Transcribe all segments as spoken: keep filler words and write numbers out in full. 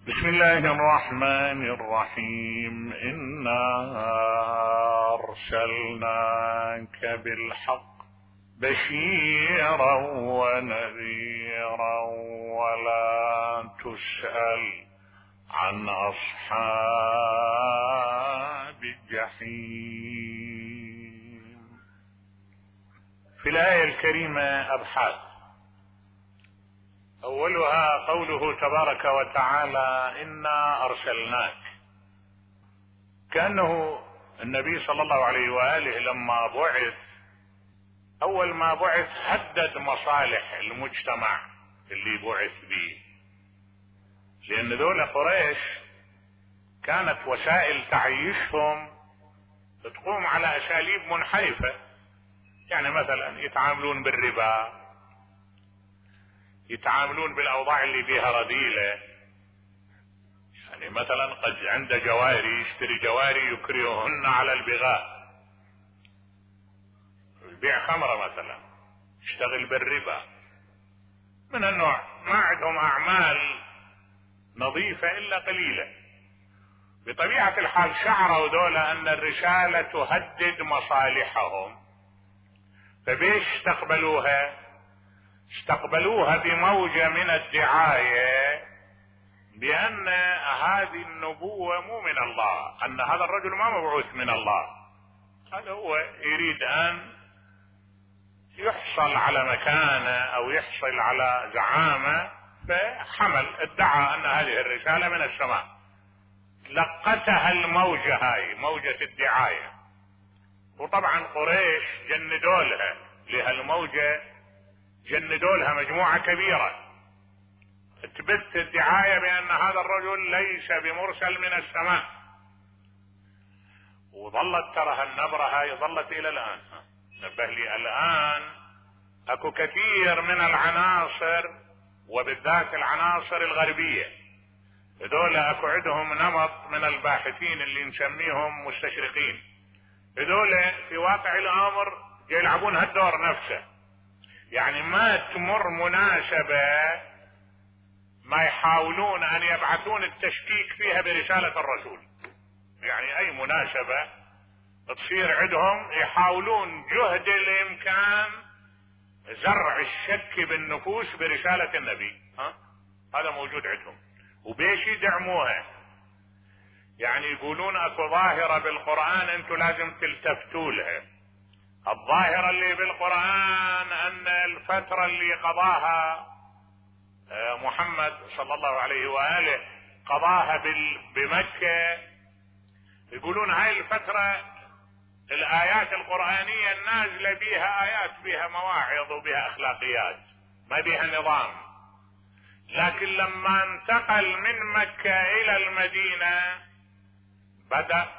بسم الله الرحمن الرحيم. إنا أرسلناك بالحق بشيرا ونذيرا ولا تسأل عن أصحاب الجحيم. في الآية الكريمة أبحاث. أولها قوله تبارك وتعالى إنا أرسلناك، كأنه النبي صلى الله عليه وآله لما بعث أول ما بعث هدد مصالح المجتمع اللي بعث به، لأن ذول قريش كانت وسائل تعيشهم تقوم على أساليب منحرفة، يعني مثلا يتعاملون بالربا، يتعاملون بالأوضاع اللي فيها رذيلة. يعني مثلا قد عنده جواري يشتري جواري يكرههن على البغاء، يبيع خمرة مثلا، يشتغل بالربا، من النوع ما عندهم أعمال نظيفة إلا قليلة. بطبيعة الحال شعروا دولة أن الرسالة تهدد مصالحهم، فبيش استقبلوها؟ استقبلوها بموجة من الدعاية بأن هذه النبوة مو من الله، أن هذا الرجل ما مبعوث من الله، هذا هو يريد أن يحصل على مكانة أو يحصل على زعامة، فحمل ادعى أن هذه الرسالة من السماء. لقتها الموجة هاي موجة الدعاية، وطبعا قريش جندوا لها لهالموجة، جندوا لها مجموعة كبيرة تبث الدعاية بأن هذا الرجل ليس بمرسل من السماء. وظلت ترى هالنبرة هاي ظلت إلى الآن. نبه لي الآن أكو كثير من العناصر وبالذات العناصر الغربية، هذول أكو عندهم نمط من الباحثين اللي نسميهم مستشرقين، هذول في واقع الأمر يلعبون هالدور نفسه. يعني ما تمر مناسبة ما يحاولون أن يبعثون التشكيك فيها برسالة الرسول. يعني أي مناسبة تصير عندهم يحاولون جهد الإمكان زرع الشك بالنفوس برسالة النبي. ها؟ هذا موجود عندهم، وبيش يدعموها. يعني يقولون أكو ظاهرة بالقرآن أنتوا لازم تلتفتوا لها. الظاهرة اللي بالقرآن أن الفترة اللي قضاها محمد صلى الله عليه وآله قضاها بمكة، يقولون هاي الفترة الآيات القرآنية النازلة بها آيات بها مواعظ وبها أخلاقيات، ما بها نظام. لكن لما انتقل من مكة إلى المدينة بدأ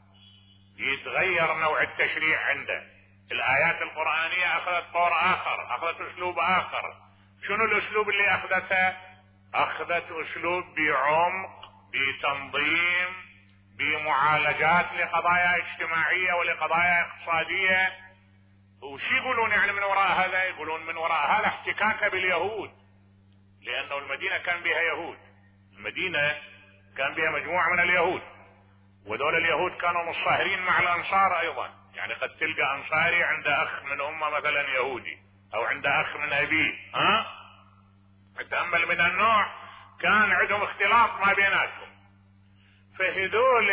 يتغير نوع التشريع عنده. الآيات القرآنية أخذت طور آخر، أخذت أسلوب آخر. شنو الأسلوب اللي أخذته؟ أخذت أسلوب بعمق، بتنظيم، بمعالجات لقضايا اجتماعية ولقضايا اقتصادية. وش يقولون يعني من وراء هذا؟ يقولون من وراء هذا احتكاك باليهود، لأنه المدينة كان بها يهود، المدينة كان بها مجموعة من اليهود، ودول اليهود كانوا مصاهرين مع الأنصار أيضا. يعني قد تلقى أنصاري عند أخ من أمه مثلا يهودي، أو عند أخ من أبيه، ها؟ تأمل من النوع، كان عندهم اختلاط ما بيناتهم. فهذول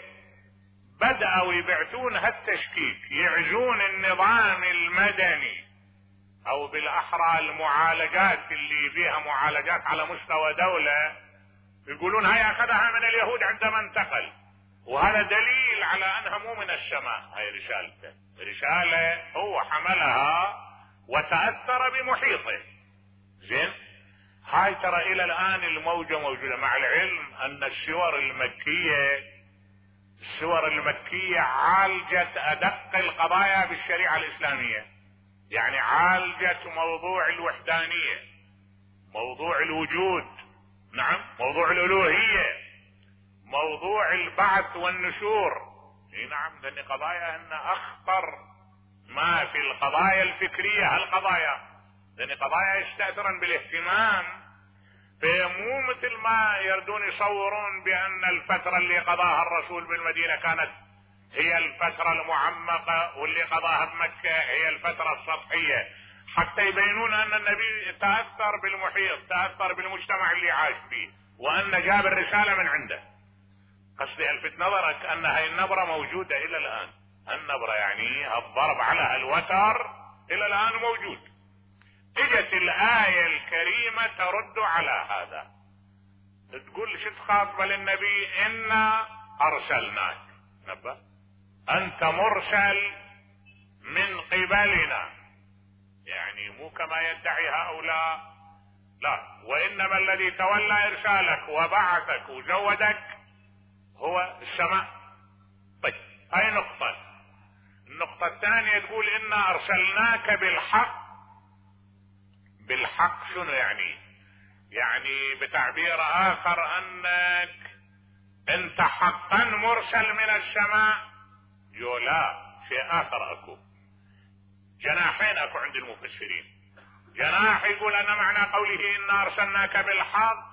بدأوا يبعثون هالتشكيك، يعزون النظام المدني، أو بالأحرى المعالجات اللي فيها معالجات على مستوى دولة، يقولون هاي أخذها من اليهود عندما انتقل، وهذا دليل على أنها مو من السماء. هاي رسالته، رسالة هو حملها وتأثر بمحيطه. زين، هاي ترى إلى الآن الموجة موجودة، مع العلم أن السور المكية السور المكية عالجت أدق القضايا بالشريعة الإسلامية. يعني عالجت موضوع الوحدانية، موضوع الوجود، نعم، موضوع الألوهية، موضوع البعث والنشور. اي نعم، لأن قضايا أن أخطر ما في القضايا الفكرية هالقضايا، لأن قضايا يستأثرن بالاهتمام فمو مثل ما يردون يصورون بأن الفترة اللي قضاها الرسول بالمدينة كانت هي الفترة المعمقة، واللي قضاها بمكة هي الفترة السطحية، حتى يبينون أن النبي تأثر بالمحيط، تأثر بالمجتمع اللي عاش فيه، وأن جاب الرسالة من عنده. قصدي ألفت نظرك أن هاي النبرة موجودة إلى الآن. النبرة يعني الضرب على الوتر إلى الآن موجود. اجت الآية الكريمة ترد على هذا، تقول شو تخاطب للنبي؟ إنا أرسلناك، نبه أنت مرسل من قبلنا، يعني مو كما يدعي هؤلاء، لا، وإنما الذي تولى إرسالك وبعثك وزودك هو السماء. طيب هاي نقطة. النقطة الثانية تقول إنا أرسلناك بالحق. بالحق شنو يعني؟ يعني بتعبير آخر أنك أنت حقا مرسل من السماء. يو لا، شيء آخر أكو، جناحين أكو عند المفسرين. جناح يقول أن معنى قوله إنا أرسلناك بالحق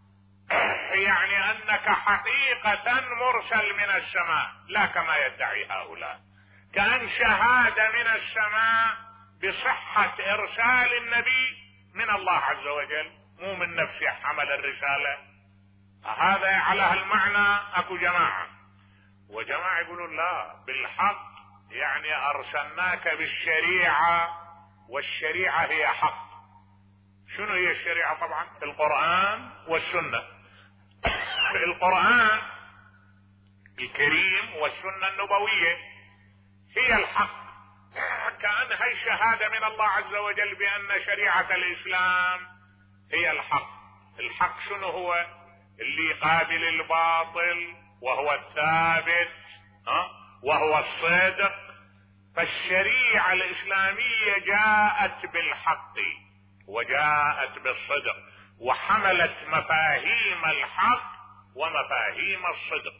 يعني أنك حقيقة مرسل من السماء، لا كما يدعي هؤلاء، كأن شهادة من السماء بصحة إرسال النبي من الله عز وجل، مو من نفسه حمل الرسالة. هذا على هالمعنى أكو جماعة، وجماعة يقولون لا، بالحق يعني أرسلناك بالشريعة، والشريعة هي حق. شنو هي الشريعة؟ طبعا القرآن والسنة. القرآن الكريم والسنة النبوية هي الحق، كأنها شهادة من الله عز وجل بأن شريعة الإسلام هي الحق. الحق شنو هو؟ اللي قابل الباطل وهو الثابت، ها؟ وهو الصدق. فالشريعة الإسلامية جاءت بالحق وجاءت بالصدق، وحملت مفاهيم الحق ومفاهيم الصدق.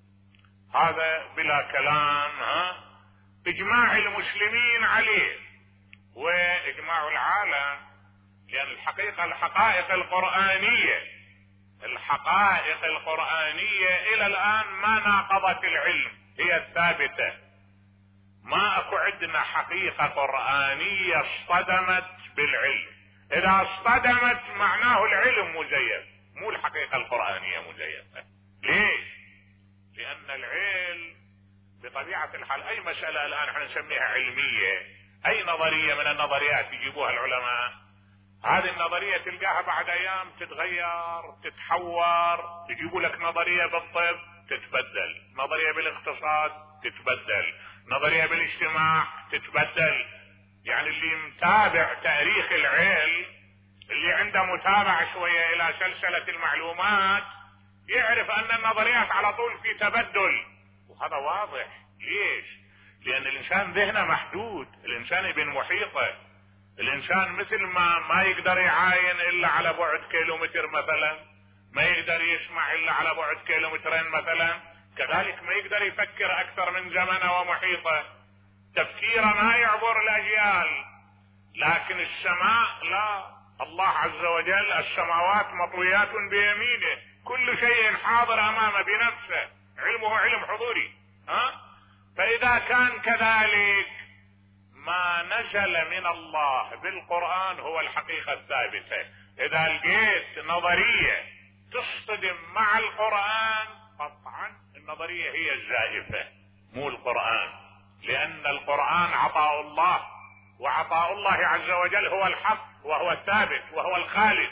هذا بلا كلام، ها؟ اجماع المسلمين عليه واجماع العالم، لان الحقيقة الحقائق القرآنية الحقائق القرآنية الى الان ما ناقضت العلم، هي الثابتة. ما اكو عندنا حقيقة قرآنية اصطدمت بالعلم. اذا اصطدمت معناه العلم مزيف، مو الحقيقة القرآنية مزيفة. ليش؟ لان العلم بطبيعة الحال اي مسألة الان احنا نسميها علمية، اي نظرية من النظريات يجيبوها العلماء، هذه النظرية تلقاها بعد ايام تتغير تتحور. يجيبوا لك نظرية بالطب تتبدل، نظرية بالاقتصاد تتبدل، نظرية بالاجتماع تتبدل. يعني اللي متابع تاريخ العلم، اللي عنده متابعة شوية الى سلسلة المعلومات، يعرف ان النظريات على طول في تبدل، وهذا واضح. ليش؟ لان الانسان ذهنه محدود، الانسان ابن محيطه، الانسان مثل ما ما يقدر يعاين الا على بعد كيلومتر مثلا، ما يقدر يسمع الا على بعد كيلومترين مثلا، كذلك ما يقدر يفكر اكثر من زمنه ومحيطه، تفكيره ما يعبر الاجيال. لكن السماء لا، الله عز وجل السماوات مطويات بيمينه، كل شيء حاضر امامه بنفسه، علمه علم حضوري، ها؟ فاذا كان كذلك ما نزل من الله بالقرآن هو الحقيقة الثابتة. اذا لقيت نظرية تصطدم مع القرآن، قطعا النظرية هي الزائفة مو القرآن، لان القرآن عطاء الله، وعطاء الله عز وجل هو الحق وهو الثابت وهو الخالد.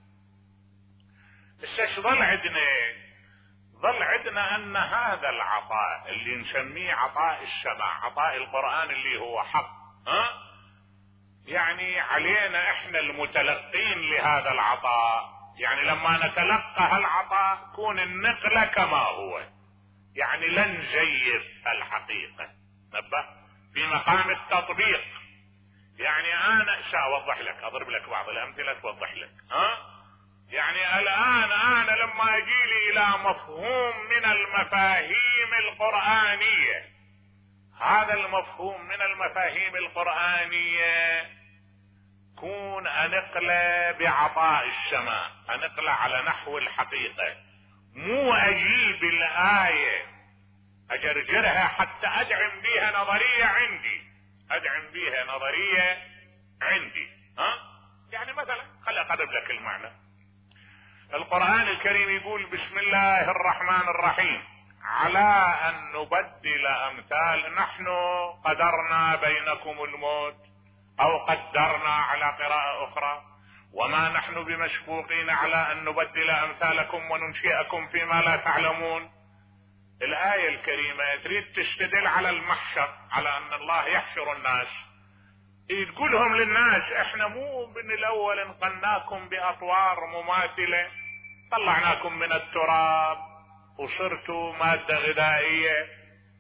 بس ظل عندنا ظل عندنا ان هذا العطاء اللي نسميه عطاء السماع، عطاء القرآن اللي هو حق، ها؟ يعني علينا احنا المتلقين لهذا العطاء، يعني لما نتلقى هالعطاء كون النقلة كما هو، يعني لا نزيف الحقيقة، نبه في مقام التطبيق. يعني انا سأوضح لك، اضرب لك بعض الامثلة توضح لك، ها؟ يعني الان انا لما اجيلي الى مفهوم من المفاهيم القرآنية، هذا المفهوم من المفاهيم القرآنية كون انقله بعطاء السماء، انقله على نحو الحقيقة، مو اجيب الآية اجرجرها حتى ادعم بيها نظرية عندي، ادعم بيها نظرية عندي. ها يعني مثلا خلي اقرب لك المعنى. القرآن الكريم يقول بسم الله الرحمن الرحيم على ان نبدل امثال، نحن قدرنا بينكم الموت، او قدرنا على قراءة اخرى، وما نحن بمشفوقين على ان نبدل امثالكم وننشئكم فيما لا تعلمون. الآية الكريمة تريد تستدل على المحشر، على ان الله يحشر الناس، تقولهم للناس احنا مو من الاول انقلناكم باطوار مماثلة، طلعناكم من التراب وصرتوا مادة غذائية،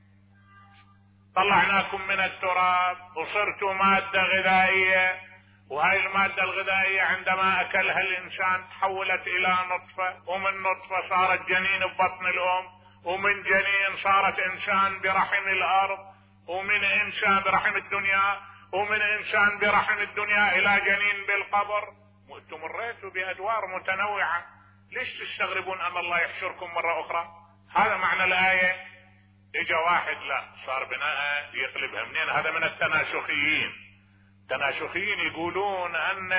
طلعناكم من التراب وصرتوا مادة غذائية، وهاي المادة الغذائية عندما اكلها الانسان تحولت الى نطفة، ومن نطفة صارت جنين ببطن الام، ومن جنين صارت انسان برحم الارض، ومن انسان برحم الدنيا، ومن انسان برحم الدنيا الى جنين بالقبر. وانتم مريتوا بادوار متنوعة، ليش تستغربون ان الله يحشركم مرة اخرى؟ هذا معنى الآية. اجا واحد لا صار بناء يقلبها منين؟ هذا من التناسخيين. التناسخيين يقولون ان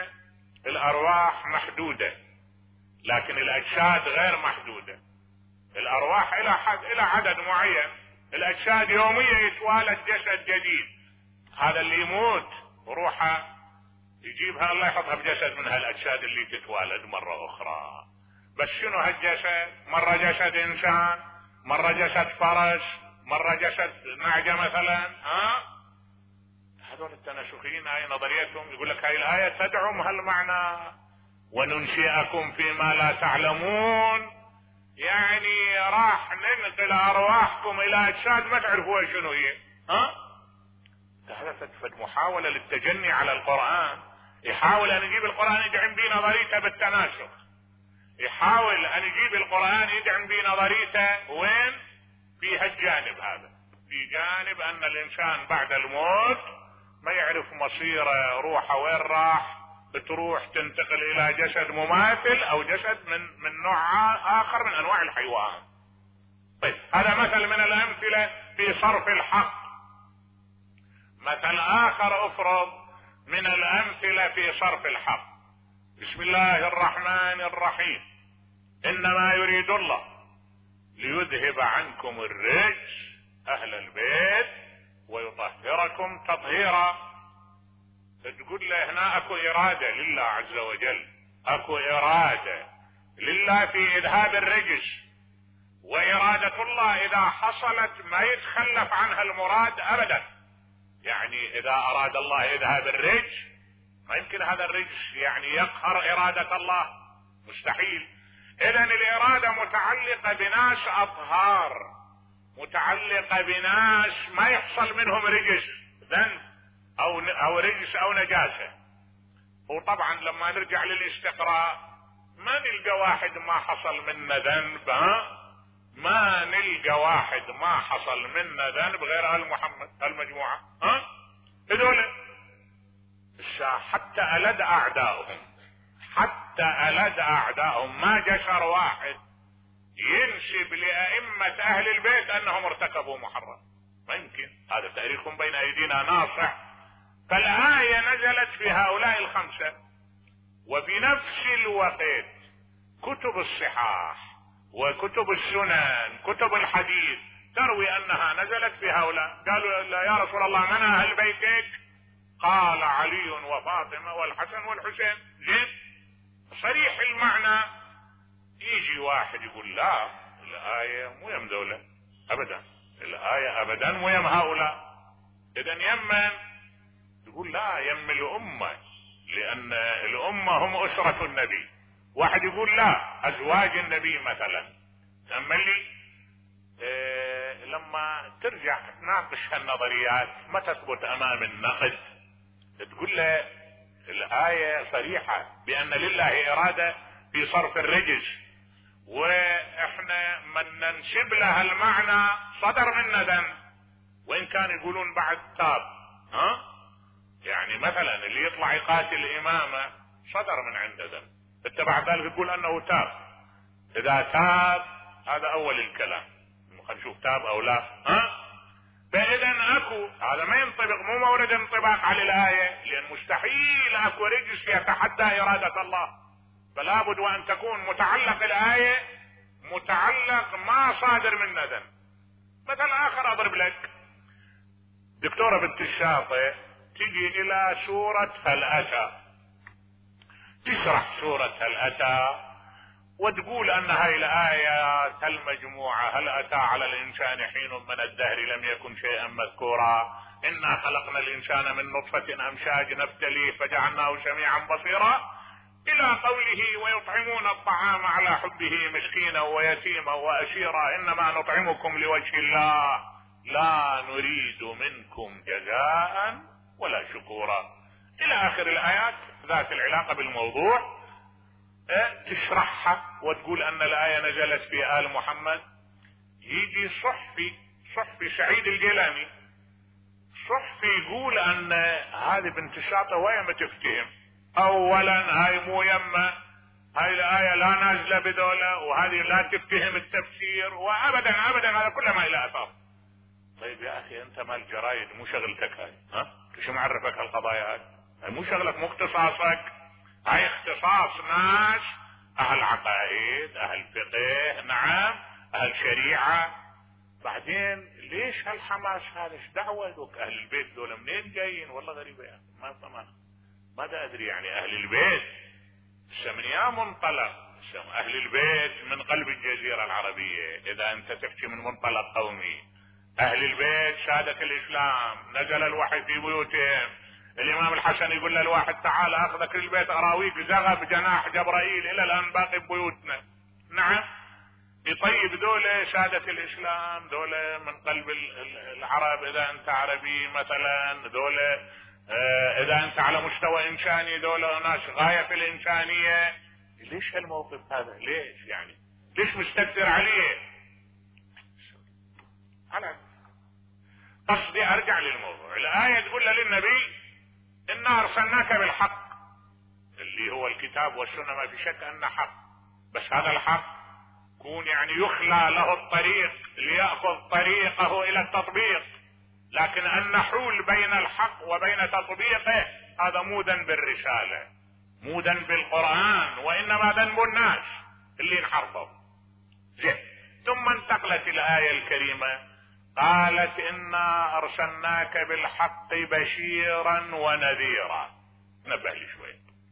الارواح محدودة لكن الاجساد غير محدودة. الارواح الى حد الى عدد معين، الاجساد يوميا يتوالد جسد جديد، هذا اللي يموت وروحه يجيبها الله يحطها بجسد من هالاجساد اللي تتوالد مرة اخرى. بس شنو هالجسد؟ مرة جسد انسان، مرة جسد فرس، مرة جسد نعجة مثلا. ها هذول التناسخيين هاي نظريتهم، يقول لك هاي الآية تدعم هالمعنى، وننشئكم فيما لا تعلمون، يعني راح ننقل ارواحكم الى اجساد ما تعرفوها شنو هي. ها هذا فد محاولة للتجني على القرآن، يحاول ان يجيب القرآن يدعم به نظريته بالتناسخ، يحاول ان يجيب القرآن يدعم به نظريته وين؟ في هالجانب هذا، في جانب ان الانسان بعد الموت ما يعرف مصيره، روحه وين راح، بتروح تنتقل الى جسد مماثل او جسد من من نوع اخر من انواع الحيوان. طيب هذا مثل من الامثلة في صرف الحق. مثل اخر افرض من الامثلة في صرف الحق. بسم الله الرحمن الرحيم انما يريد الله ليذهب عنكم الرجس اهل البيت ويطهركم تطهيرا. تقول له هنا اكو ارادة لله عز وجل، اكو ارادة لله في اذهاب الرجس، وارادة الله اذا حصلت ما يتخلف عنها المراد ابدا. يعني اذا اراد الله اذهاب الرجس ما يمكن هذا الرجس يعني يقهر ارادة الله، مستحيل. اذا الاراده متعلقة بناس اطهار، متعلقة بناس ما يحصل منهم رجس ذنب او او رجس او نجاسة. وطبعا لما نرجع للاستقراء ما نلقى واحد ما حصل منا ذنب، ها ما نلقى واحد ما حصل منا ذنب غير ال محمد المجموعة. ها هذول حتى ألد اعدائهم، حتى ألد اعدائهم ما جسر واحد ينسب لأئمة اهل البيت انهم ارتكبوا محرم، ما يمكن. هذا تاريخ بين ايدينا ناصع. فالآية نزلت في هؤلاء الخمسة، وفي نفس الوقت كتب الصحاح وكتب السنن كتب الحديث تروي انها نزلت في هؤلاء. قالوا يا رسول الله من اهل بيتك؟ قال علي وفاطمة والحسن والحسين. زين صريح المعنى. يجي واحد يقول لا الآية مو يم ذولا ابدا، الآية ابدا مو يم هؤلاء، اذا يمن يقول لا يم الامة، لان الامة هم اسرة النبي. واحد يقول لا ازواج النبي مثلا. تأملي إيه لما ترجع تناقش هالنظريات ما تثبت امام النقد، تقول له الآية صريحة بان لله ارادة في صرف الرجس، واحنا من ننسب لها المعنى صدر منا ذنب، وان كان يقولون بعد تاب. ها يعني مثلا اللي يطلع يقاتل امامه صدر من عنده دم، انت بعد ذلك تقول انه تاب. اذا تاب هذا اول الكلام، خلينا نشوف تاب او لا. ها فاذا اكو هذا ما ينطبق، مو مورد انطباق على الايه، لان مستحيل اكو رجس يتحدى اراده الله، فلا بد وان تكون متعلق الايه متعلق ما صادر من ندم. مثل اخر اضرب لك، دكتورة بنت الشاطئ تجي الى سورة هل اتى، تشرح سورة هل اتى وتقول ان هاي الايات المجموعة هل اتى على الانسان حين من الدهر لم يكن شيئا مذكورا، انا خلقنا الانسان من نطفة امشاج نبتليه فجعلناه سميعا بصيرا، الى قوله ويطعمون الطعام على حبه مسكينا ويتيما واسيرا انما نطعمكم لوجه الله لا نريد منكم جزاء ولا شكورا، الى اخر الايات ذات العلاقة بالموضوع. تشرحها وتقول ان الاية نزلت في آل محمد. يجي صحفي صحفي سعيد الجيلاني صحفي يقول ان هذه بنت الشاطئ وهي ما تفتهم، اولا هاي مو يمه، هاي الايه لا نازله بدوله، وهذه لا تفتهم التفسير، وابدا ابدا هذا كله ما له اثر. طيب يا اخي انت مال الجرايد مو شغلتك هاي، ها شو معرفك هالقضايا هاي؟ هاي مو شغلك، مو اختصاصك، هاي اختصاص ناس اهل عقائد اهل فقه، نعم اهل شريعه. بعدين ليش هالحماس هذا؟ ايش دعوه اهل البيت ذولا منين جايين؟ والله غريبه يعني ما فهمنا، ماذا ادري يعني اهل البيت من يا منطلق اهل البيت من قلب الجزيرة العربية. اذا انت تحكي من منطلق قومي، اهل البيت سادة الاسلام نزل الوحي في بيوتهم، الامام الحسن يقول للواحد تعال اخذك للبيت اراويك زغب جناح جبرائيل الى الان باقي ببيوتنا. نعم يطيب دولة سادة الاسلام، دولة من قلب العرب، اذا انت عربي مثلا دولة، اذا انت على مستوى انساني دولة ناس غاية في الانسانية. ليش هالموقف هذا؟ ليش يعني ليش مستكثر عليه؟ على قصدي ارجع للموضوع. الاية تقول للنبي انا ارسلناك بالحق اللي هو الكتاب والسنة، ما في شك انه حق، بس هذا الحق كون يعني يخلى له الطريق ليأخذ طريقه الى التطبيق، لكن ان نحول بين الحق وبين تطبيقه هذا مو ذنب الرسالة، مو ذنب القرآن، وانما ذنب الناس اللي انحرفوا. زين، ثم انتقلت الآية الكريمة قالت انا ارسلناك بالحق بشيرا ونذيرا. نبه لي شوي،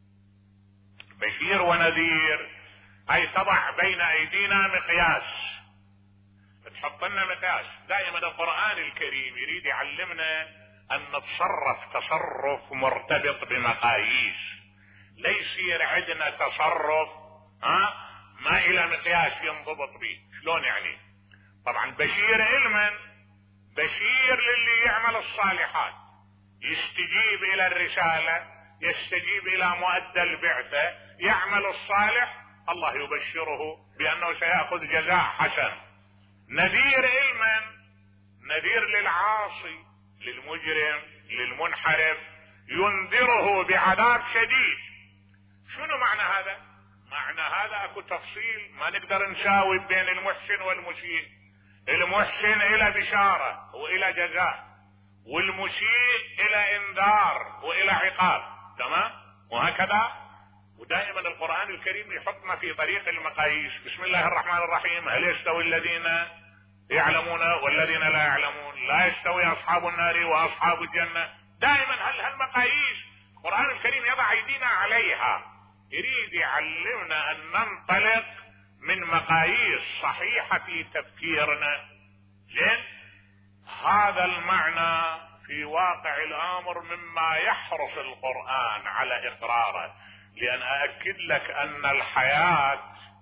بشير ونذير اي تضع بين ايدينا مقياس، تحط لنا مقياس. دائما القرآن الكريم يريد يعلمنا ان نتصرف تصرف مرتبط بمقاييس، لا يصير عندنا تصرف ها ما الى مقياس ينضبط به. شلون يعني؟ طبعا بشير علما، بشير للي يعمل الصالحات، يستجيب الى الرسالة، يستجيب الى مؤدى البعثة، يعمل الصالح، الله يبشره بانه سيأخذ جزاء حسن. نذير علما، نذير للعاصي للمجرم للمنحرف، ينذره بعذاب شديد. شنو معنى هذا؟ معنى هذا اكو تفصيل ما نقدر نساوي بين المحسن والمسيء. المحسن الى بشارة والى جزاء، والمسيء الى انذار والى عقاب، تمام؟ وهكذا. ودائما القرآن الكريم يحطنا في طريق المقاييس. بسم الله الرحمن الرحيم، هل يستوي الذين يعلمون والذين لا يعلمون؟ لا يستوي اصحاب النار واصحاب الجنة. دائما هل هالمقاييس القرآن الكريم يضع ايدينا عليها، يريد يعلمنا ان ننطلق من مقاييس صحيحة في تفكيرنا. زين، هذا المعنى في واقع الامر مما يحرص القرآن على اقراره، لان اؤكد لك ان الحياة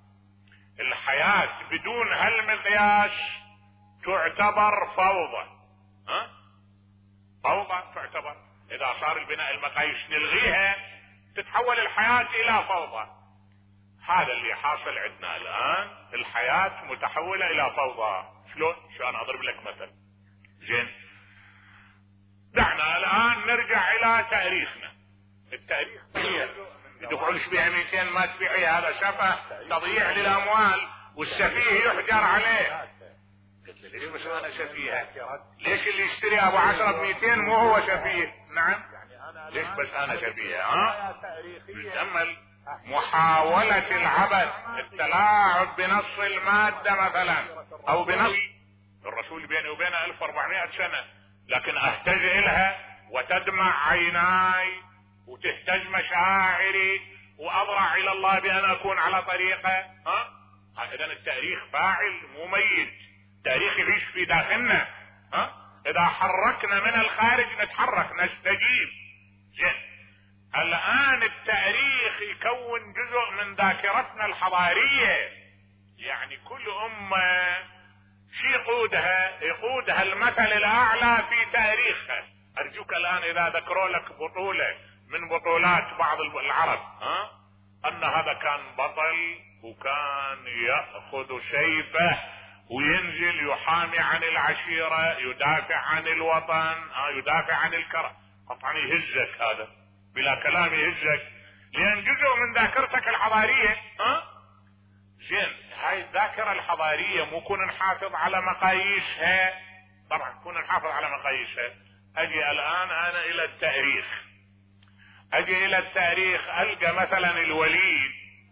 الحياة بدون هالمقياس تعتبر فوضى. ها؟ فوضى تعتبر. اذا صار البناء المقاييس نلغيها تتحول الحياة الى فوضى. هذا اللي حاصل عندنا الان، الحياة متحولة الى فوضى. شلون؟ شو انا اضرب لك مثل. زين، دعنا الان نرجع الى تاريخنا. التاريخ تقول بها مئتين ما تبيعي، هذا سفه تضييع للاموال والسفيه يحجر عليه. قلت له ليش بس انا سفيه؟ ليش اللي يشتري ابو عشرة بمئتين مو هو سفيه؟ نعم ليش بس انا سفيه؟ ها نتأمل محاولة العبث، التلاعب بنص المادة مثلا او بنص الرسول بيني وبينه ألف وأربعمائة سنة، لكن اهتج الها وتدمع عيناي وتهتج مشاعري واضرع الى الله بان اكون على طريقه. ها اذا التاريخ فاعل مميز، تاريخ يعيش في داخلنا. ها اذا حركنا من الخارج نتحرك نستجيب. زين الان التاريخ يكون جزء من ذاكرتنا الحضاريه، يعني كل امه شي يقودها يقودها المثل الاعلى في تاريخها. ارجوك الان اذا ذكروا لك بطوله من بطولات بعض العرب، ها ان هذا كان بطل وكان ياخذ سيفه وينزل يحامي عن العشيره، يدافع عن الوطن، ها يدافع عن الكرم، قطعا يهزك هذا بلا كلام يهزك، لان جزء من ذاكرتك الحضاريه. ها زين هاي الذاكره الحضاريه مو كون نحافظ على مقاييسها، طبعا كون نحافظ على مقاييسها. اجي الان انا الى التاريخ، اجي الى التاريخ القى مثلا الوليد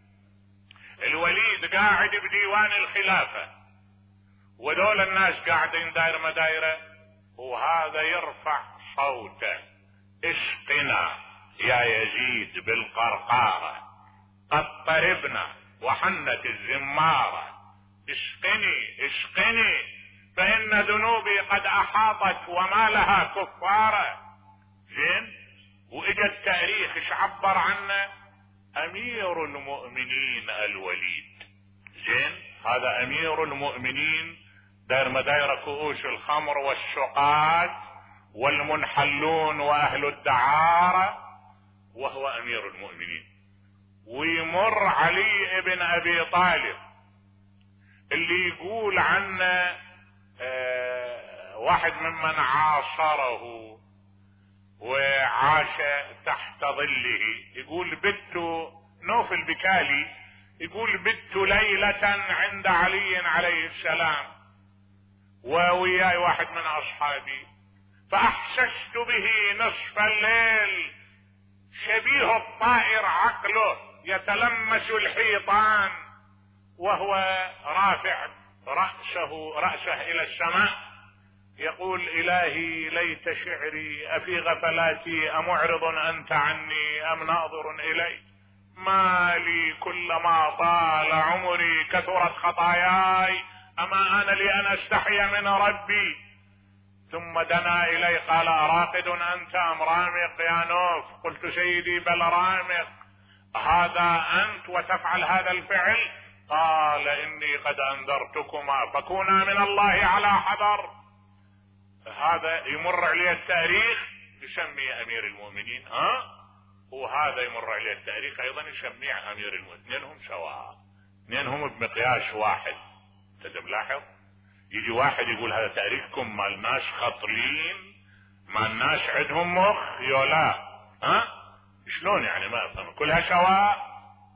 الوليد قاعد بديوان الخلافة وذول الناس قاعدين داير ما دايرة، وهذا يرفع صوته اسقنا يا يزيد بالقرقارة قد طربنا وحنت الزمارة، اسقني اسقني فإن ذنوبي قد أحاطت وما لها كفارة. زين واجا التاريخ ايش عبر عنه؟ امير المؤمنين الوليد. زين هذا امير المؤمنين داير مداير كؤوس الخمر والشقات والمنحلون واهل الدعارة، وهو امير المؤمنين. ويمر علي ابن ابي طالب اللي يقول عنه آه واحد ممن عاصره وعاش تحت ظله، يقول بت نوف البكالي يقول بت ليلة عند علي عليه السلام ووياي واحد من اصحابي، فاحسست به نصف الليل شبيه الطائر عقله يتلمس الحيطان وهو رافع رأسه رأسه الى السماء يقول الهي ليت شعري افي غفلاتي امعرض انت عني ام ناظر الي، ما لي كلما طال عمري كثرت خطاياي اما انا لي ان استحي من ربي. ثم دنا الي قال اراقد انت ام رامق يا نوف؟ قلت سيدي بل رامق. هذا انت وتفعل هذا الفعل؟ قال اني قد انذرتكما فكونا من الله على حذر. هذا يمر عليه التاريخ يسميه امير المؤمنين، ها وهذا يمر عليه التاريخ ايضا يسميه امير المؤمنين، اثنينهم سواء، اثنينهم بمقياس واحد. انت ملاحظ؟ يجي واحد يقول هذا تاريخكم ما الناس خطلين، ما الناس عندهم مخ يولا، ها شلون يعني؟ ما افهم، كلها سواء.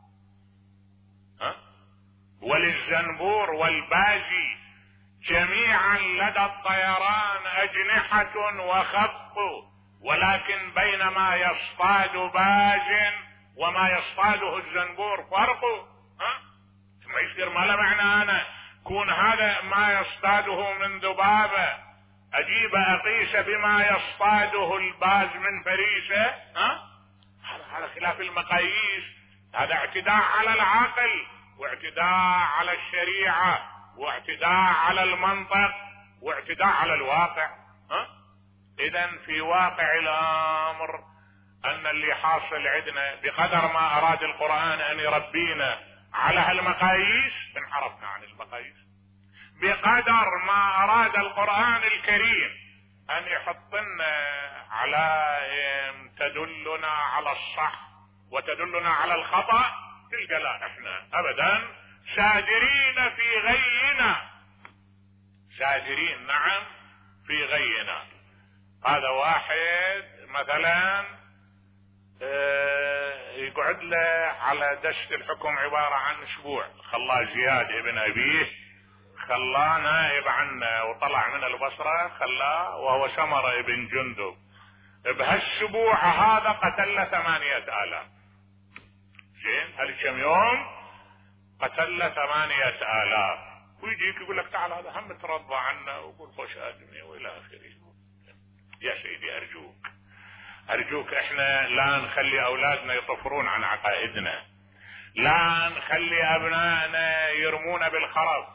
ها وللزنبور والبازي جميعا لدى الطيران أجنحة وخط، ولكن بين ما يصطاد باز وما يصطاده الزنبور فرق. ها ما يصير ما له معنى انا كون هذا ما يصطاده من ذبابة اجيب اقيس بما يصطاده الباز من فريسة. ها هذا خلاف المقاييس، هذا اعتداء على العقل واعتداء على الشريعة واعتداء على المنطق واعتداء على الواقع. ها اذا في واقع الامر ان اللي حاصل عندنا بقدر ما اراد القرآن ان يربينا على هالمقاييس انحرفنا عن المقاييس، بقدر ما اراد القرآن الكريم ان يحطنا على تدلنا على الصح وتدلنا على الخطأ تلقى لا احنا ابدا سادرين في غينا، سادرين نعم في غينا. هذا واحد مثلا يقعد له على دشة الحكم عبارة عن اسبوع، خلاه زياد ابن ابيه، خلاه نائب عنه وطلع من البصرة، خلاه وهو سمرة ابن جندب. بهالسبوع هذا قتل ثمانية الاف. زين، هالكم يوم قتل ثمانية الاف، ويجيك يقول لك تعال هذا هم ترضى عنا وقول خوش ادمي والى اخره. يا سيدي ارجوك ارجوك احنا لا نخلي اولادنا يطفرون عن عقائدنا، لا نخلي ابنائنا يرمون بالخرف.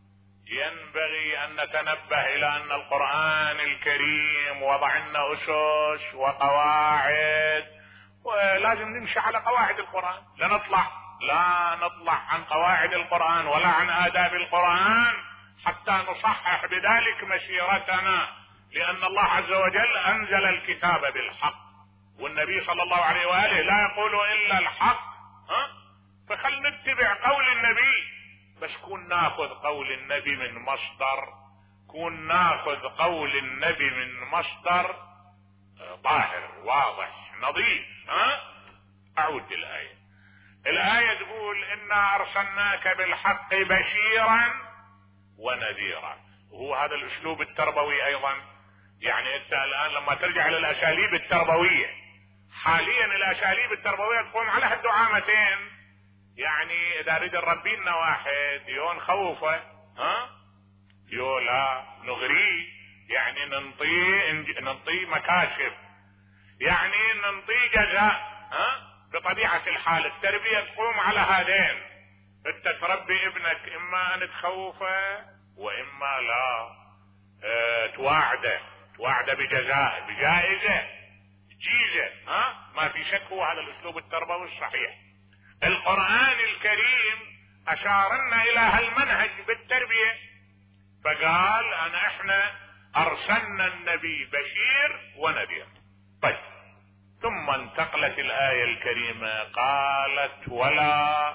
ينبغي ان نتنبه الى ان القرآن الكريم وضع لنا اسس وقواعد، ولازم نمشي على قواعد القرآن، لا نطلع لا نطلع عن قواعد القرآن ولا عن آداب القرآن حتى نصحح بذلك مسيرتنا، لأن الله عز وجل أنزل الكتاب بالحق، والنبي صلى الله عليه وآله لا يقول إلا الحق. ها؟ فخل نتبع قول النبي، بس كون ناخذ قول النبي من مصدر، كون ناخذ قول النبي من مصدر ظاهر واضح نظيف. ها؟ أعود الآية. الآية تقول إنا أرسلناك بالحق بشيرا ونذيرا. وهو هذا الأسلوب التربوي أيضا، يعني أنت الآن لما ترجع للأساليب التربوية، حاليا الأساليب التربوية تقوم على هالدعامتين. يعني إذا ريد ربينا واحد يو نخوفه، ها يو لا نغريه، يعني ننطيه ننطيه مكاشف، يعني ننطيه جزاء. ها بطبيعة الحال التربية تقوم على هذين، انت تربي ابنك اما ان تخوفه واما لا اه تواعده تواعده بجزاء بجائزة جيزة. ها ما في شك، هو هذا الاسلوب التربوي الصحيح. القرآن الكريم اشار لنا الى هالمنهج بالتربية، فقال انا احنا ارسلنا النبي بشير ونذير. طيب، ثم انتقلت الآية الكريمة قالت ولا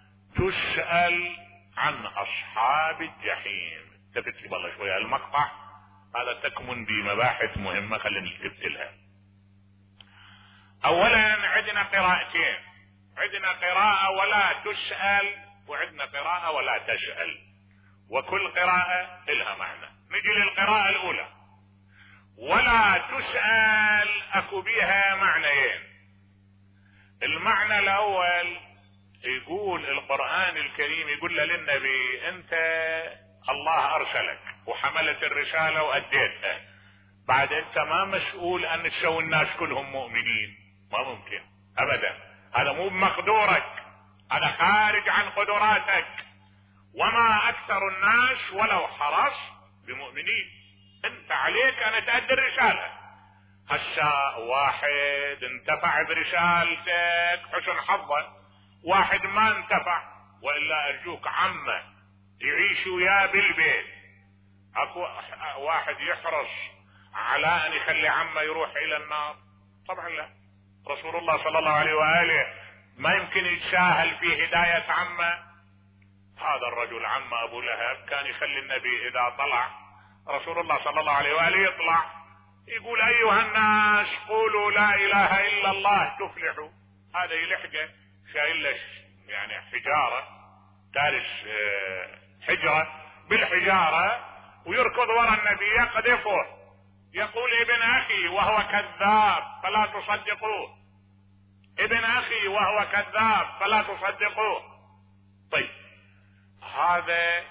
تسأل عن أصحاب الجحيم. التفت لي بالله شوية المقطع هذا تكمن بمباحث مهمة، خلينا نلتفت لها. أولا عندنا قراءتين، عندنا قراءة ولا تسأل، وعندنا قراءة ولا تسأل، وكل قراءة لها معنى. نجي للقراءة الأولى ولا تسأل، اكو بيها معنيين. المعنى الاول يقول القرآن الكريم يقول للنبي انت الله ارسلك وحملت الرسالة واديتها، بعد انت ما مسؤول ان تسوي الناس كلهم مؤمنين، ما ممكن ابدا، هذا مو بمقدورك، هذا خارج عن قدراتك. وما اكثر الناس ولو حرص بمؤمنين، انت عليك ان تؤدي الرسالة. هسا واحد انتفع برسالتك حسن حظه، واحد ما انتفع، والا ارجوك عمه يعيش وياه بالبيت. اكو واحد يحرص على ان يخلي عمه يروح الى النار؟ طبعا لا. رسول الله صلى الله عليه واله ما يمكن يتساهل في هداية عمه. هذا الرجل عم ابو لهب كان يخلي النبي اذا طلع رسول الله صلى الله عليه وآله يطلع يقول ايها الناس قولوا لا اله الا الله تفلحوا. هذا يلحقه شايل له يعني حجارة، دارس حجرة بالحجارة، ويركض وراء النبي يقذفه، يقول ابن اخي وهو كذاب فلا تصدقوه، ابن اخي وهو كذاب فلا تصدقوه. طيب، هذا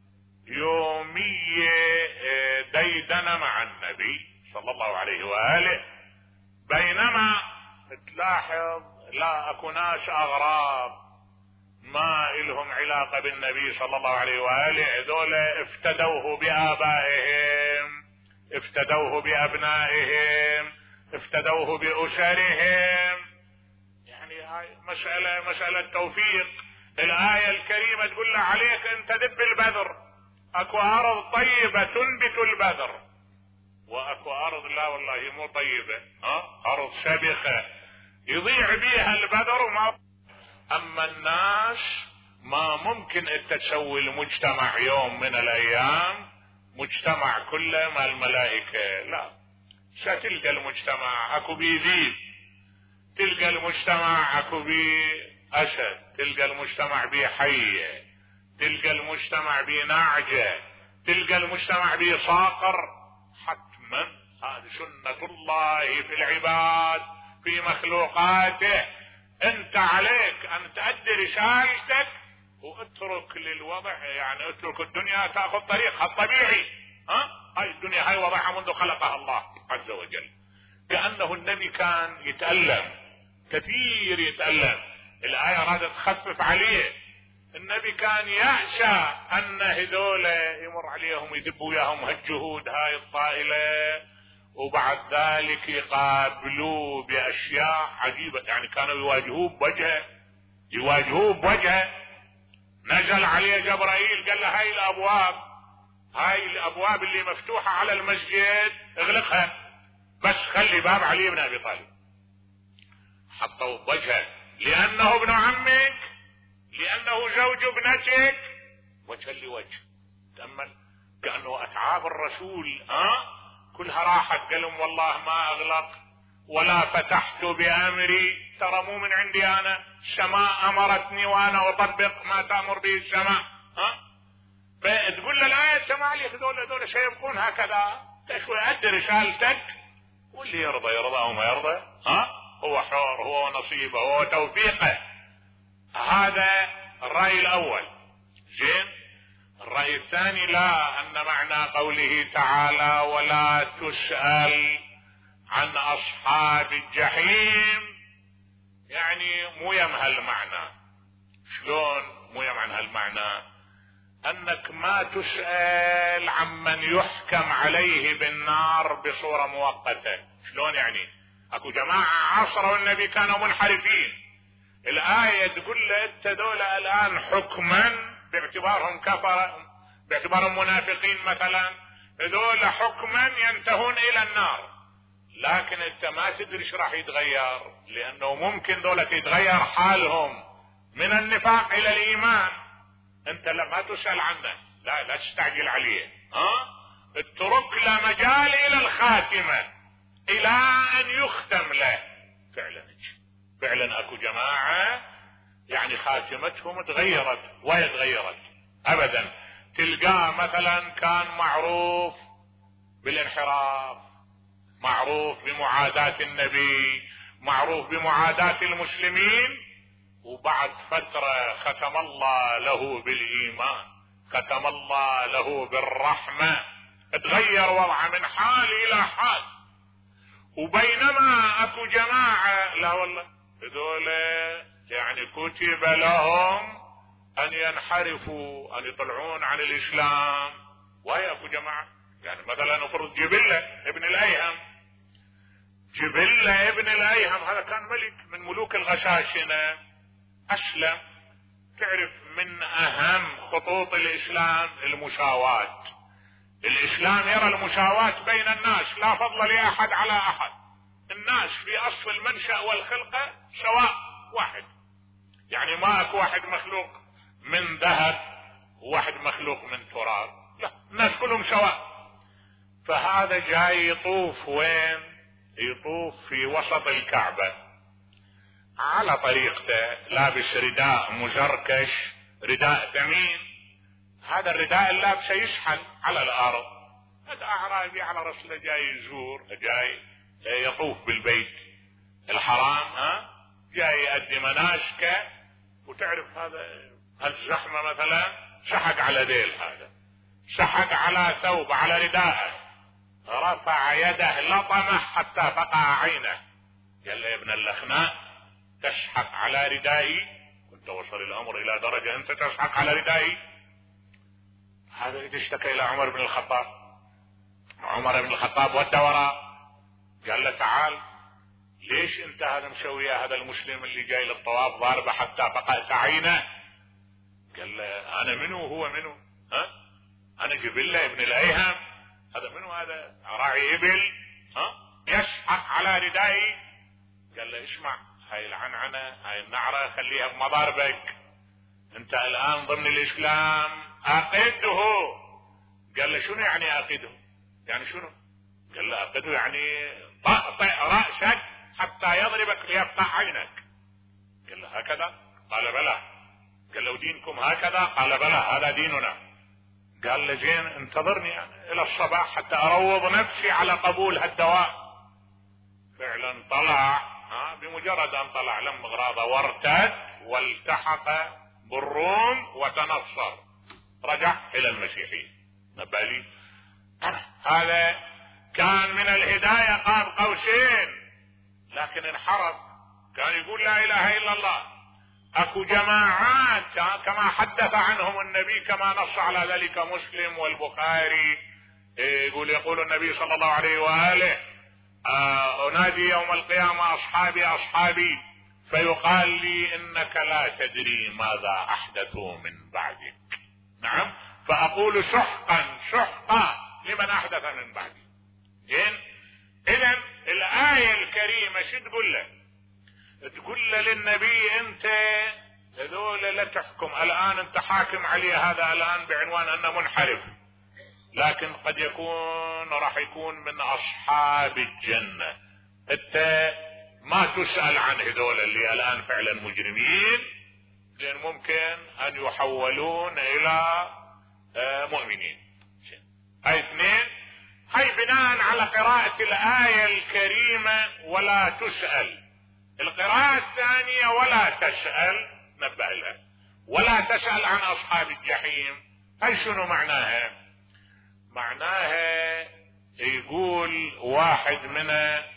يومية ديدنة مع النبي صلى الله عليه وآله، بينما تلاحظ لا اكو ناس اغراب ما الهم علاقة بالنبي صلى الله عليه وآله، هذول افتدوه بآبائهم، افتدوه بأبنائهم، افتدوه بأسرهم. يعني هاي مسألة مسألة توفيق. الآية الكريمة تقول له عليك انت دب البذر، اكو ارض طيبة تنبت البذر، واكو ارض لا والله مو طيبة، ها ارض سبخة يضيع بيها البذر. وما اما الناس ما ممكن انت تسوي المجتمع يوم من الايام مجتمع كله مع الملائكة، لا، ستلقى المجتمع اكو بيه ذيب، تلقى المجتمع اكو بيه اسد، تلقى المجتمع بيه حية، تلقى المجتمع بيه نعجة، تلقى المجتمع بيه صاقر. حتما هذه سنة الله في العباد في مخلوقاته. انت عليك ان تؤدي رسالتك واترك للوضع، يعني اترك الدنيا تاخذ طريقها الطبيعي. ها هاي الدنيا هاي وضعها منذ خلقها الله عز وجل. كأنه النبي كان يتألم كثير، يتألم. الآية رادت تخفف عليه. النبي كان يعشى ان هذول يمر عليهم يدبوا وياهم هالجهود هاي الطائلة، وبعد ذلك يقابلوه باشياء عجيبة. يعني كانوا يواجهوه بوجهه، يواجهوه بوجهه. نزل عليه جبرائيل قال له هاي الابواب، هاي الابواب اللي مفتوحة على المسجد اغلقها، بس خلي باب علي بن ابي طالب. حطوا بوجهه لانه ابن عمك، لانه زوج ابنتك، وجها لوجه. تأمل كأنه اتعاب الرسول ها كلها راحت. قال لهم والله ما اغلق ولا فتحت بامري، ترى مو من عندي انا، السماء امرتني وانا اطبق ما تأمر به السماء. ها فتقول له الايه انت ما عليك، هذول هذول سيبقون هكذا، تشوي ادي رسالتك، واللي يرضى يرضى وما يرضى ها هو حر، هو نصيبه، هو توفيقه. هذا الرأي الاول. زين. الرأي الثاني لا، ان معنى قوله تعالى ولا تسأل عن اصحاب الجحيم يعني مو يم هالمعنى. شلون مو يم عن هالمعنى؟ انك ما تسأل عمن يحكم عليه بالنار بصورة مؤقتة. شلون يعني؟ اكو جماعة عصروا النبي كانوا منحرفين، الآية تقول له انت دولة الان حكما باعتبارهم كفر، باعتبارهم منافقين مثلا، دول حكما ينتهون الى النار، لكن انت ما تدري ايش راح يتغير، لانه ممكن دولة يتغير حالهم من النفاق الى الايمان. انت لما تسأل عنه لا لا تستعجل عليه، ها اترك له مجال الى الخاتمة، الى ان يختم له. فعلا فعلا اكو جماعة يعني خاتمتهم تغيرت ويتغيرت ابدا. تلقاه مثلا كان معروف بالانحراف، معروف بمعاداة النبي، معروف بمعاداة المسلمين، وبعد فترة ختم الله له بالايمان، ختم الله له بالرحمة، تغير وضعه من حال الى حال. وبينما اكو جماعة لا والله هذول يعني كتب لهم ان ينحرفوا، ان يطلعون عن الاسلام. وهي اكو جماعة يعني مثلا نفرض جبلة ابن الايهم، جبلة ابن الايهم هذا كان ملك من ملوك الغشاشنة، اسلم. تعرف من اهم خطوط الاسلام المساواة. الاسلام يرى المساواة بين الناس، لا فضل لاحد على احد، الناس في اصل المنشأ والخلقة سواء واحد، يعني ما اكو واحد مخلوق من ذهب وواحد مخلوق من تراب، لا الناس كلهم سواء. فهذا جاي يطوف وين؟ يطوف في وسط الكعبة على طريقته، لابس رداء مزركش، رداء ثمين. هذا الرداء اللابسه يشحن على الارض. هذا اعرابي على رسله جاي يزور، جاي يطوف بالبيت الحرام، ها جاي يؤدي مناسكه. وتعرف هذا الزحمه مثلا سحق على ذيل، هذا سحق على ثوب على رداءه، رفع يده لطمه حتى فقع عينه. قال له يا ابن اللخناء تسحق على ردائي؟ كنت وصل الامر الى درجه انت تسحق على ردائي؟ هذا اشتكى الى عمر بن الخطاب. عمر بن الخطاب ودى وراء، قال له تعال ليش انت هذا مسويه هذا المسلم اللي جاي للطواف ضاربه حتى فقعت عينه؟ قال له انا منو هو منو؟ ها انا جبله ابن الايهم، هذا منو؟ هذا راعي ابل ها يسحق على ردائي. قال له اسمع، هاي العنعنه هاي النعره خليها بمضاربك، انت الان ضمن الاسلام اقده. قال له شنو يعني اقده؟ يعني شنو؟ قال له اخذه يعني طأطئ رأسك حتى يضربك ليقطع عينك. قال له هكذا؟ قال بلى. قال له دينكم هكذا؟ قال بلى هذا ديننا. قال له زين انتظرني يعني الى الصباح حتى اروض نفسي على قبول هالدواء. فعلا طلع، ها بمجرد ان طلع لم اغراضه وارتد والتحق بالروم وتنصر، رجع الى المسيحية. نبالي هذا كان من الهداية قاب قوسين، لكن انحرف. كان يقول لا اله الا الله. اكو جماعات كما حدث عنهم النبي، كما نص على ذلك مسلم والبخاري، يقول يقول النبي صلى الله عليه وآله آه انادي يوم القيامة اصحابي اصحابي، فيقال لي انك لا تدري ماذا احدثوا من بعدك. نعم، فاقول سحقا سحقا لمن احدث من بعدي. إن اذا الاية الكريمة شو تقول له؟ تقول له للنبي انت هذول لا تحكم الان، انت حاكم عليه هذا الان بعنوان انه منحرف، لكن قد يكون راح يكون من اصحاب الجنة. انت ما تسأل عن هذول اللي الان فعلا مجرمين، لان ممكن ان يحولون الى مؤمنين. هاي اثنين، هاي بناء على قراءة الآية الكريمة ولا تسأل. القراءة الثانية ولا تسأل، نبه لها ولا تسأل عن اصحاب الجحيم. هاي شنو معناها؟ معناها يقول واحد من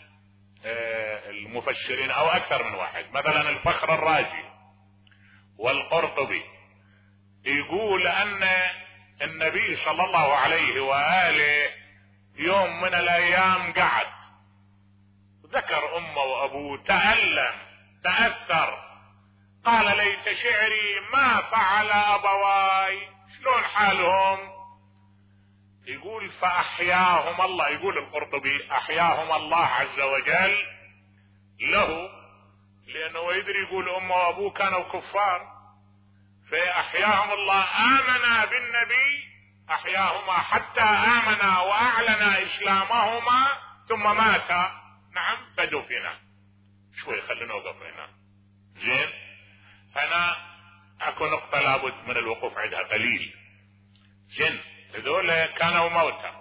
المفسرين او اكثر من واحد، مثلا الفخر الرازي والقرطبي، يقول ان النبي صلى الله عليه وآله يوم من الايام قعد ذكر امه وابوه، تألم تأثر، قال ليت شعري ما فعل ابواي، شلون حالهم؟ يقول فاحياهم الله، يقول القرطبي احياهم الله عز وجل له، لانه يدري يقول امه وابوه كانوا كفار، فاحياهم الله، امنا بالنبي احياهما حتى امنا واعلنا اسلامهما ثم ماتا، نعم فدفنا. شوي خلينا نوقف هنا. زين، هنا اكو نقطة لابد من الوقوف عندها قليل. زين، هذول كانوا موتى،